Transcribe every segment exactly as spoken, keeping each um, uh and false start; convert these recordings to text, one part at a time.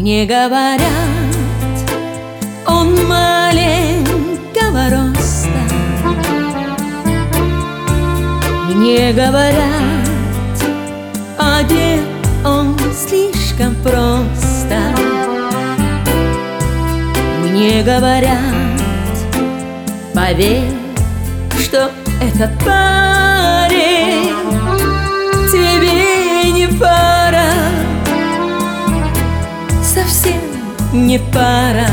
Мне говорят, он маленького роста. Мне говорят, одет он слишком просто. Мне говорят, поверь, что этот парень тебе не пара, совсем не пара.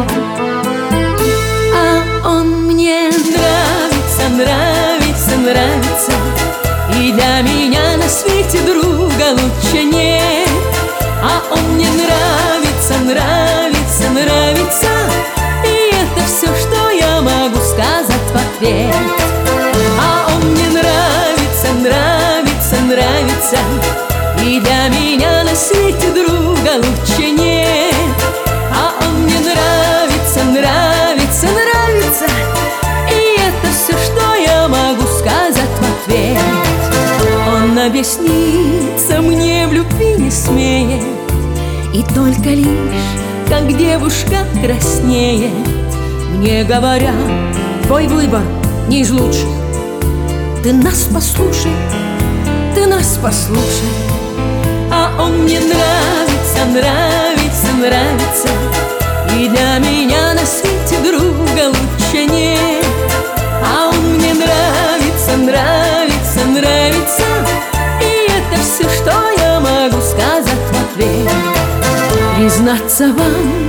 А он мне нравится, нравится, нравится, и для меня на свете друга лучше нет. А он мне нравится, нравится, нравится, и это все, что я могу сказать в ответ. А он мне нравится, нравится, нравится, и для меня на свете друга лучше нет. А он мне нравится, нравится, нравится, и это все, что я могу сказать в ответ. Он объясниться мне в любви не смеет, и только лишь, как девушка краснеет. Мне говорят, твой выбор не из лучших, ты нас послушай, ты нас послушай. А он мне нравится, нравится, нравится, и для меня на свете друга лучше нет. А он мне нравится, нравится, нравится, и это все, что я могу сказать в ответ. Признаться вам,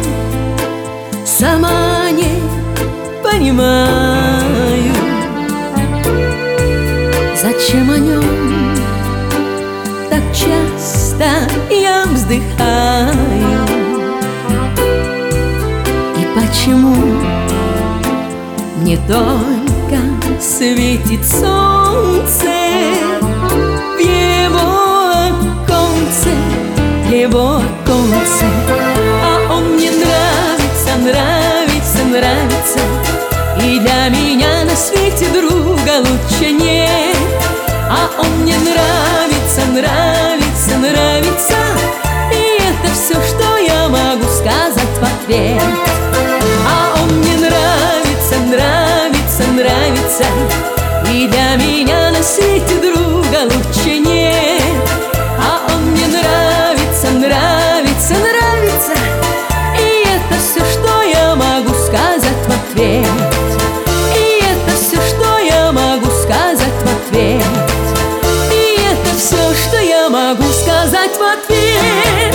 сама не понимаю, зачем о нем так часто я вздыхаю, и почему мне только светит солнце в его оконце, в его оконце. А он мне нравится, нравится, нравится, и для меня на свете друга лучше нет. А он мне нравится, нравится, нравится, и это все, что я могу сказать в ответ. А он мне нравится, нравится, нравится, и для меня на свете друга лучше нет. А он мне нравится, нравится, нравится, и это все, что я могу сказать в ответ. И это все, что я могу сказать в ответ. И это все, что я могу сказать в ответ.